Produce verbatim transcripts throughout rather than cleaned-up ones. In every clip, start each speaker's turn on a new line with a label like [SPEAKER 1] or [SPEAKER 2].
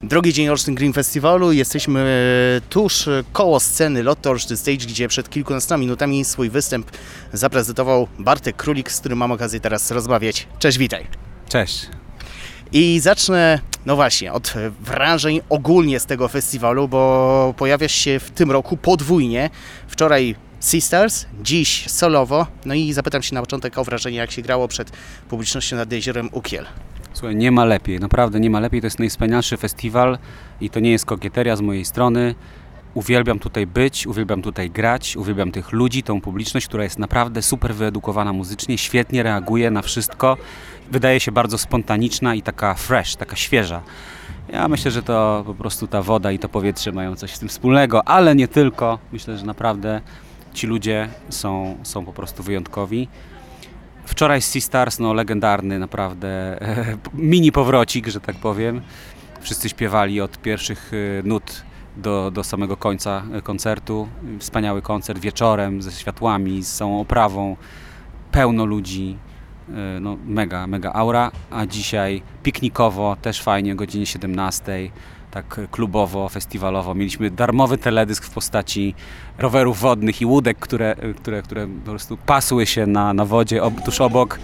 [SPEAKER 1] Drugi dzień Olsztyn Green Festiwalu. Jesteśmy tuż koło sceny Lotto Olsztyn Stage, gdzie przed kilkunastoma minutami swój występ zaprezentował Bartek Królik, z którym mam okazję teraz rozmawiać. Cześć, witaj.
[SPEAKER 2] Cześć.
[SPEAKER 1] I zacznę, no właśnie, od wrażeń ogólnie z tego festiwalu, bo pojawiasz się w tym roku podwójnie. Wczoraj Sisters, dziś solowo. No i zapytam się na początek o wrażenie, jak się grało przed publicznością nad jeziorem Ukiel.
[SPEAKER 2] Słuchaj, nie ma lepiej, naprawdę nie ma lepiej. To jest najwspanialszy festiwal i to nie jest kokieteria z mojej strony. Uwielbiam tutaj być, uwielbiam tutaj grać, uwielbiam tych ludzi, tą publiczność, która jest naprawdę super wyedukowana muzycznie, świetnie reaguje na wszystko. Wydaje się bardzo spontaniczna i taka fresh, taka świeża. Ja myślę, że to po prostu ta woda i to powietrze mają coś z tym wspólnego, ale nie tylko. Myślę, że naprawdę ci ludzie są, są po prostu wyjątkowi. Wczoraj Sisters, no legendarny naprawdę mini powrocik, że tak powiem. Wszyscy śpiewali od pierwszych nut do, do samego końca koncertu. Wspaniały koncert wieczorem ze światłami, z całą oprawą. Pełno ludzi. No mega, mega aura. A dzisiaj piknikowo, też fajnie o godzinie siedemnastej. Tak klubowo, festiwalowo. Mieliśmy darmowy teledysk w postaci rowerów wodnych i łódek, które, które, które po prostu pasły się na, na wodzie ob, tuż obok.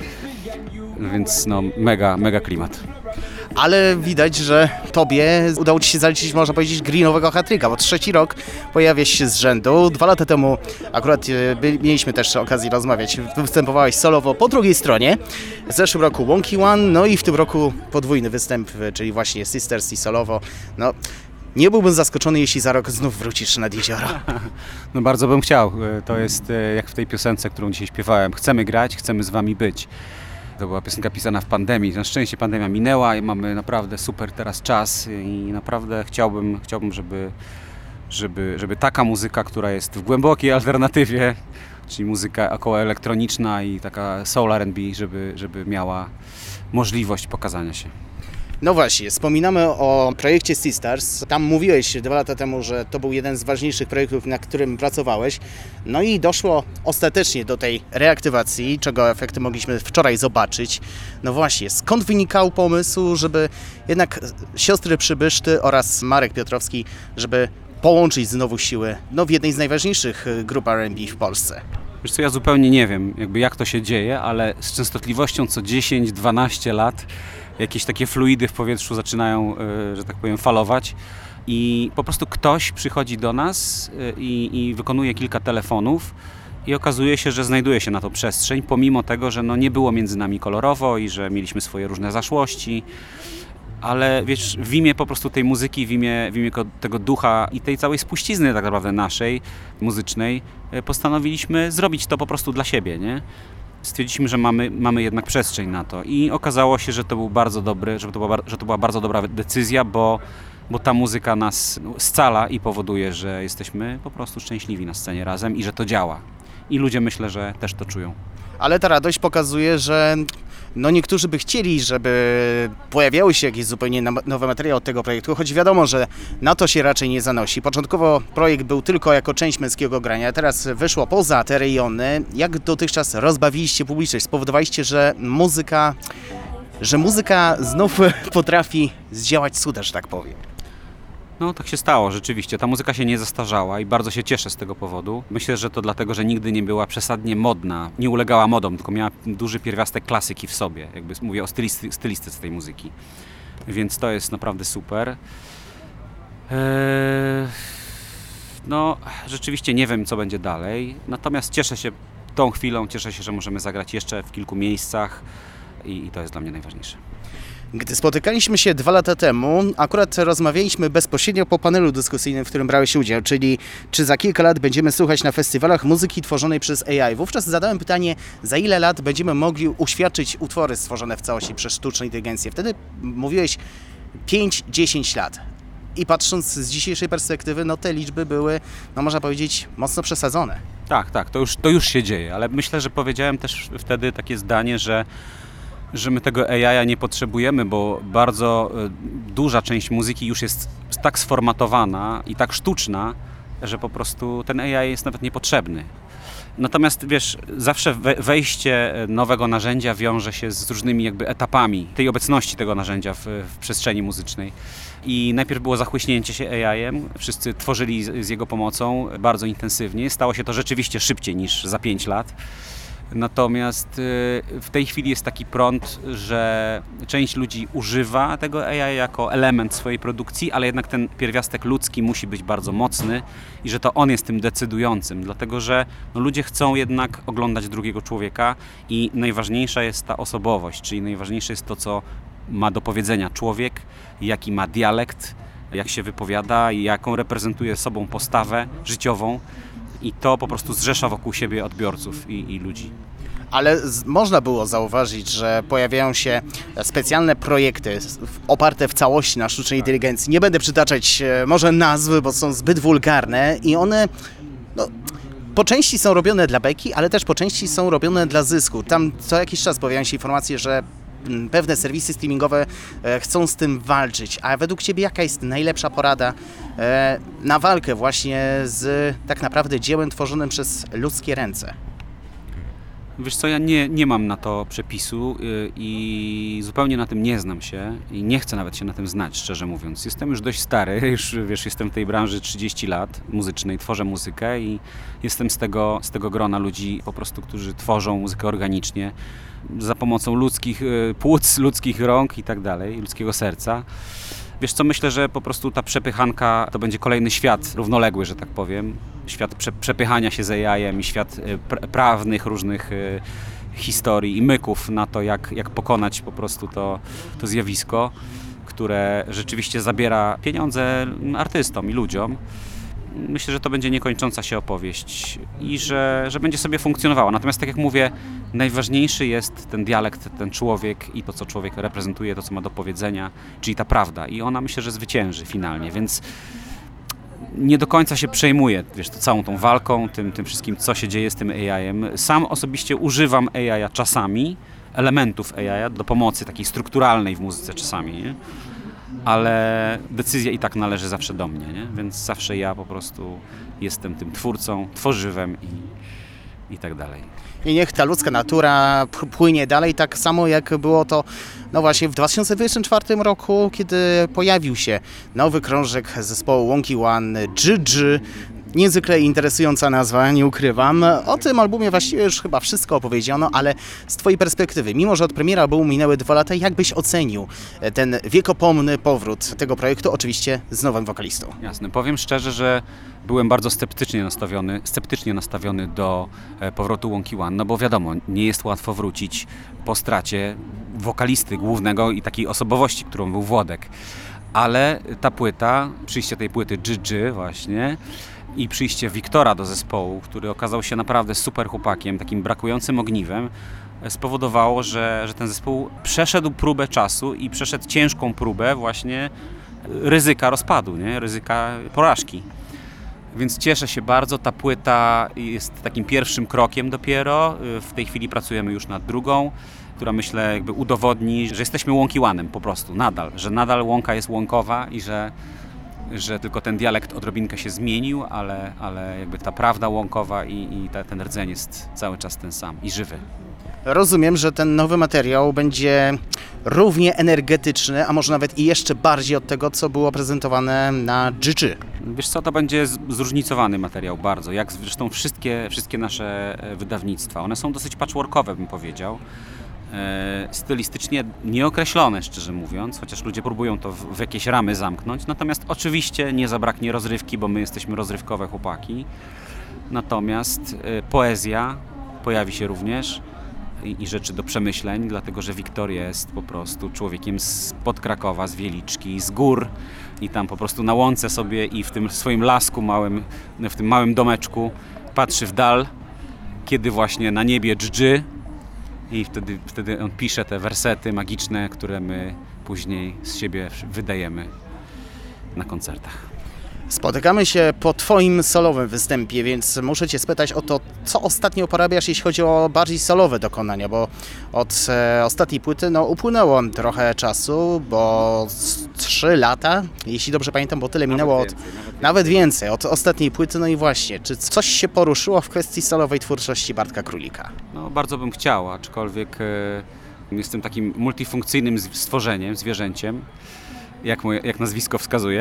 [SPEAKER 2] Więc no mega, mega klimat.
[SPEAKER 1] Ale widać, że tobie udało ci się zaliczyć, można powiedzieć, greenowego hat-tricka, bo trzeci rok pojawiasz się z rzędu. Dwa lata temu akurat by, mieliśmy też okazję rozmawiać. Występowałeś solowo po drugiej stronie. W zeszłym roku Wonky One, no i w tym roku podwójny występ, czyli właśnie Sisters i solowo. No, nie byłbym zaskoczony, jeśli za rok znów wrócisz nad jezioro.
[SPEAKER 2] No bardzo bym chciał. To jest jak w tej piosence, którą dzisiaj śpiewałem. Chcemy grać, chcemy z wami być. To była piosenka pisana w pandemii. Na szczęście pandemia minęła i mamy naprawdę super teraz czas i naprawdę chciałbym, chciałbym żeby, żeby, żeby taka muzyka, która jest w głębokiej alternatywie, czyli muzyka około elektroniczna i taka soul R and B, żeby, żeby miała możliwość pokazania się.
[SPEAKER 1] No właśnie, wspominamy o projekcie Sisters. Tam mówiłeś dwa lata temu, że to był jeden z ważniejszych projektów, na którym pracowałeś. No i doszło ostatecznie do tej reaktywacji, czego efekty mogliśmy wczoraj zobaczyć. No właśnie, skąd wynikał pomysł, żeby jednak siostry Przybyszty oraz Marek Piotrowski, żeby połączyć znowu siły no, w jednej z najważniejszych grup R and B w Polsce?
[SPEAKER 2] Wiesz co, ja zupełnie nie wiem, jakby jak to się dzieje, ale z częstotliwością co dziesięć dwanaście lat jakieś takie fluidy w powietrzu zaczynają, że tak powiem, falować i po prostu ktoś przychodzi do nas i, i wykonuje kilka telefonów i okazuje się, że znajduje się na to przestrzeń, pomimo tego, że no nie było między nami kolorowo i że mieliśmy swoje różne zaszłości, ale wiesz, w imię po prostu tej muzyki, w imię, w imię tego ducha i tej całej spuścizny tak naprawdę naszej, muzycznej, postanowiliśmy zrobić to po prostu dla siebie, nie? Stwierdziliśmy, że mamy, mamy jednak przestrzeń na to i okazało się, że to był bardzo dobry, że to była, że to była bardzo dobra decyzja, bo, bo ta muzyka nas scala i powoduje, że jesteśmy po prostu szczęśliwi na scenie razem i że to działa. I ludzie, myślę, że też to czują.
[SPEAKER 1] Ale ta radość pokazuje, że no niektórzy by chcieli, żeby pojawiały się jakieś zupełnie nowe materiały od tego projektu, choć wiadomo, że na to się raczej nie zanosi. Początkowo projekt był tylko jako część męskiego grania, teraz wyszło poza te rejony. Jak dotychczas rozbawiliście publiczność? Spowodowaliście, że muzyka, że muzyka znów potrafi zdziałać cuda, że tak powiem.
[SPEAKER 2] No tak się stało, rzeczywiście. Ta muzyka się nie zastarzała i bardzo się cieszę z tego powodu. Myślę, że to dlatego, że nigdy nie była przesadnie modna, nie ulegała modom, tylko miała duży pierwiastek klasyki w sobie. Jakby mówię o stylisty, stylistyce tej muzyki. Więc to jest naprawdę super. Eee, no rzeczywiście nie wiem, co będzie dalej. Natomiast cieszę się tą chwilą, cieszę się, że możemy zagrać jeszcze w kilku miejscach i, i to jest dla mnie najważniejsze.
[SPEAKER 1] Gdy spotykaliśmy się dwa lata temu, akurat rozmawialiśmy bezpośrednio po panelu dyskusyjnym, w którym brałeś udział, czyli czy za kilka lat będziemy słuchać na festiwalach muzyki tworzonej przez A I. Wówczas zadałem pytanie, za ile lat będziemy mogli uświadczyć utwory stworzone w całości przez sztuczną inteligencję. Wtedy mówiłeś pięć do dziesięciu lat. I patrząc z dzisiejszej perspektywy, no te liczby były, no można powiedzieć, mocno przesadzone.
[SPEAKER 2] Tak, tak, to już, to już się dzieje, ale myślę, że powiedziałem też wtedy takie zdanie, że że my tego A I nie potrzebujemy, bo bardzo duża część muzyki już jest tak sformatowana i tak sztuczna, że po prostu ten A I jest nawet niepotrzebny. Natomiast wiesz, zawsze wejście nowego narzędzia wiąże się z różnymi jakby etapami tej obecności tego narzędzia w, w przestrzeni muzycznej. I najpierw było zachłyśnięcie się A I-em, wszyscy tworzyli z, z jego pomocą bardzo intensywnie. Stało się to rzeczywiście szybciej niż za pięć lat. Natomiast w tej chwili jest taki prąd, że część ludzi używa tego A I jako element swojej produkcji, ale jednak ten pierwiastek ludzki musi być bardzo mocny i że to on jest tym decydującym, dlatego że no, ludzie chcą jednak oglądać drugiego człowieka i najważniejsza jest ta osobowość, czyli najważniejsze jest to, co ma do powiedzenia człowiek, jaki ma dialekt, jak się wypowiada i jaką reprezentuje sobą postawę życiową. I to po prostu zrzesza wokół siebie odbiorców i, i ludzi.
[SPEAKER 1] Ale z, można było zauważyć, że pojawiają się specjalne projekty oparte w całości na sztucznej inteligencji. Nie będę przytaczać może nazwy, bo są zbyt wulgarne i one no, po części są robione dla beki, ale też po części są robione dla zysku. Tam co jakiś czas pojawiają się informacje, że pewne serwisy streamingowe chcą z tym walczyć. A według Ciebie jaka jest najlepsza porada na walkę właśnie z tak naprawdę dziełem tworzonym przez ludzkie ręce?
[SPEAKER 2] Wiesz co, ja nie, nie mam na to przepisu i zupełnie na tym nie znam się i nie chcę nawet się na tym znać, szczerze mówiąc. Jestem już dość stary, już wiesz, jestem w tej branży trzydzieści lat muzycznej, tworzę muzykę i jestem z tego, z tego grona ludzi po prostu, którzy tworzą muzykę organicznie za pomocą ludzkich płuc, ludzkich rąk i tak dalej, ludzkiego serca. Wiesz co, myślę, że po prostu ta przepychanka to będzie kolejny świat równoległy, że tak powiem. Świat prze, przepychania się z A I-em i świat pr- prawnych różnych y, historii i myków na to, jak, jak pokonać po prostu to, to zjawisko, które rzeczywiście zabiera pieniądze artystom i ludziom. Myślę, że to będzie niekończąca się opowieść i że, że będzie sobie funkcjonowała. Natomiast tak jak mówię, najważniejszy jest ten dialekt, ten człowiek i to, co człowiek reprezentuje, to, co ma do powiedzenia, czyli ta prawda. I ona myślę, że zwycięży finalnie, więc nie do końca się przejmuję, wiesz, to całą tą walką, tym, tym wszystkim, co się dzieje z tym A I-em. Sam osobiście używam A I-a czasami, elementów A I-a do pomocy takiej strukturalnej w muzyce czasami, nie? Ale decyzja i tak należy zawsze do mnie, nie? Więc zawsze ja po prostu jestem tym twórcą, tworzywem i, i tak dalej.
[SPEAKER 1] I niech ta ludzka natura płynie dalej, tak samo jak było to no właśnie w dwa tysiące dwudziestym czwartym roku, kiedy pojawił się nowy krążek zespołu Wonky One, G G. Niezwykle interesująca nazwa, nie ukrywam. O tym albumie właściwie już chyba wszystko opowiedziano, ale z Twojej perspektywy, mimo że od premiera albumu minęły dwa lata, jak byś ocenił ten wiekopomny powrót tego projektu, oczywiście z nowym wokalistą?
[SPEAKER 2] Jasne. Powiem szczerze, że byłem bardzo sceptycznie nastawiony, sceptycznie nastawiony do powrotu Wonky One, no bo wiadomo, nie jest łatwo wrócić po stracie wokalisty głównego i takiej osobowości, którą był Włodek. Ale ta płyta, przyjście tej płyty G G właśnie, i przyjście Wiktora do zespołu, który okazał się naprawdę super chłopakiem, takim brakującym ogniwem, spowodowało, że, że ten zespół przeszedł próbę czasu i przeszedł ciężką próbę właśnie ryzyka rozpadu, nie? Ryzyka porażki. Więc cieszę się bardzo, ta płyta jest takim pierwszym krokiem dopiero, w tej chwili pracujemy już nad drugą, która myślę jakby udowodni, że jesteśmy Wonky One'em po prostu, nadal, że nadal łąka jest łąkowa i że że tylko ten dialekt odrobinkę się zmienił, ale, ale jakby ta prawda łąkowa i, i ta, ten rdzeń jest cały czas ten sam i żywy.
[SPEAKER 1] Rozumiem, że ten nowy materiał będzie równie energetyczny, a może nawet i jeszcze bardziej od tego, co było prezentowane na G G.
[SPEAKER 2] Wiesz co, to będzie zróżnicowany materiał bardzo, jak zresztą wszystkie, wszystkie nasze wydawnictwa. One są dosyć patchworkowe, bym powiedział. Stylistycznie nieokreślone, szczerze mówiąc, chociaż ludzie próbują to w, w jakieś ramy zamknąć. Natomiast oczywiście nie zabraknie rozrywki, bo my jesteśmy rozrywkowe chłopaki. Natomiast y, poezja pojawi się również i, i rzeczy do przemyśleń, dlatego że Wiktor jest po prostu człowiekiem spod Krakowa, z Wieliczki, z gór i tam po prostu na łące sobie i w tym swoim lasku małym, w tym małym domeczku patrzy w dal, kiedy właśnie na niebie dżdży. I wtedy, wtedy on pisze te wersety magiczne, które my później z siebie wydajemy na koncertach.
[SPEAKER 1] Spotykamy się po Twoim solowym występie, więc muszę Cię spytać o to, co ostatnio porabiasz, jeśli chodzi o bardziej solowe dokonania, bo od e, ostatniej płyty no, upłynęło trochę czasu, bo trzy lata, jeśli dobrze pamiętam, bo tyle
[SPEAKER 2] Nawet
[SPEAKER 1] minęło
[SPEAKER 2] więcej,
[SPEAKER 1] od,
[SPEAKER 2] nawet więcej.
[SPEAKER 1] nawet więcej, od ostatniej płyty. No i właśnie, czy coś się poruszyło w kwestii solowej twórczości Bartka Królika?
[SPEAKER 2] No, bardzo bym chciał, aczkolwiek e, jestem takim multifunkcyjnym z- stworzeniem, zwierzęciem, jak, moje, jak nazwisko wskazuje.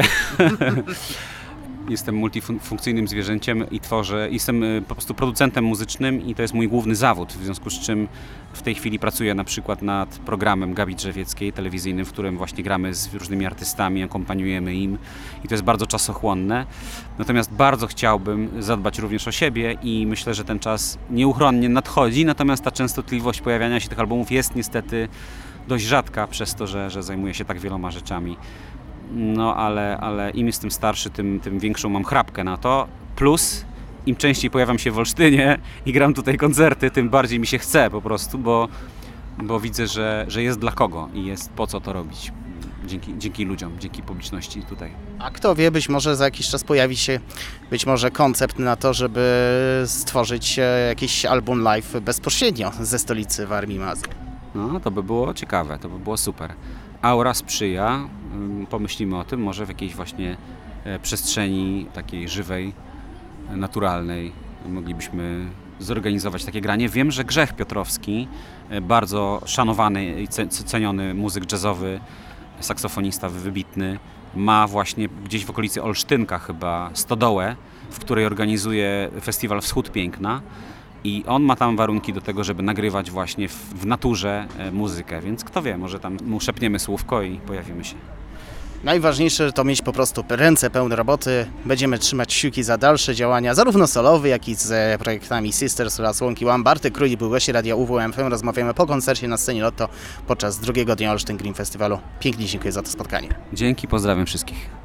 [SPEAKER 2] Jestem multifunkcyjnym zwierzęciem i tworzę, jestem e, po prostu producentem muzycznym i to jest mój główny zawód, w związku z czym w tej chwili pracuję na przykład nad programem Gabi Drzewieckiej telewizyjnym, w którym właśnie gramy z różnymi artystami, akompaniujemy im i to jest bardzo czasochłonne. Natomiast bardzo chciałbym zadbać również o siebie i myślę, że ten czas nieuchronnie nadchodzi, natomiast ta częstotliwość pojawiania się tych albumów jest niestety dość rzadka przez to, że, że zajmuję się tak wieloma rzeczami. No ale, ale im jestem starszy, tym, tym większą mam chrapkę na to. Plus im częściej pojawiam się w Olsztynie i gram tutaj koncerty, tym bardziej mi się chce po prostu, bo, bo widzę, że, że jest dla kogo i jest po co to robić. Dzięki, dzięki ludziom, dzięki publiczności tutaj.
[SPEAKER 1] A kto wie, być może za jakiś czas pojawi się być może koncept na to, żeby stworzyć e, jakiś album live bezpośrednio ze stolicy Warmii i Mazur.
[SPEAKER 2] No, to by było ciekawe, to by było super. Aura sprzyja, ym, pomyślimy o tym, może w jakiejś właśnie e, przestrzeni takiej żywej, e, naturalnej moglibyśmy zorganizować takie granie. Wiem, że Grzech Piotrowski, e, bardzo szanowany i ce- ceniony muzyk jazzowy, saksofonista wybitny, ma właśnie gdzieś w okolicy Olsztynka chyba stodołę, w której organizuje festiwal Wschód Piękna. I on ma tam warunki do tego, żeby nagrywać właśnie w, w naturze e, muzykę, więc kto wie, może tam mu szepniemy słówko i pojawimy się.
[SPEAKER 1] Najważniejsze to mieć po prostu ręce pełne roboty. Będziemy trzymać kciuki za dalsze działania, zarówno solowe, jak i z e, projektami Sisters oraz Łąki One. Bartek Królik był gościem Radia U W M F M. Rozmawiamy po koncercie na scenie Lotto podczas drugiego dnia Olsztyn Green Festiwalu. Pięknie dziękuję za to spotkanie.
[SPEAKER 2] Dzięki, pozdrawiam wszystkich.